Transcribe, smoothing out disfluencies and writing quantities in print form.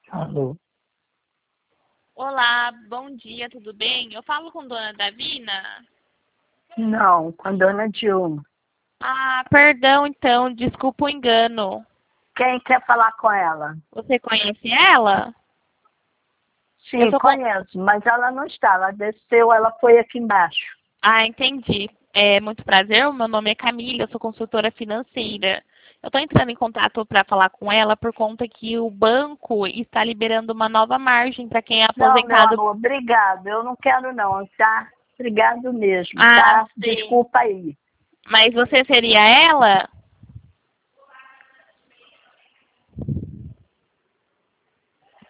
Alô? Olá, bom dia, tudo bem? Eu falo com Dona Davina? Não, com a dona Dilma. Ah, perdão então, desculpa o engano. Quem quer falar com ela? Você conhece ela? Eu Sim, tô com... conheço, mas ela não está. Ela desceu, ela foi aqui embaixo. Ah, entendi. É muito prazer, o meu nome é Camila, eu sou consultora financeira. Eu estou entrando em contato para falar com ela por conta que o banco está liberando uma nova margem para quem é Não, meu aposentado. amor, obrigado. Eu não quero não, tá? Obrigado mesmo, Ah, tá? sim. Desculpa aí. Mas você seria ela?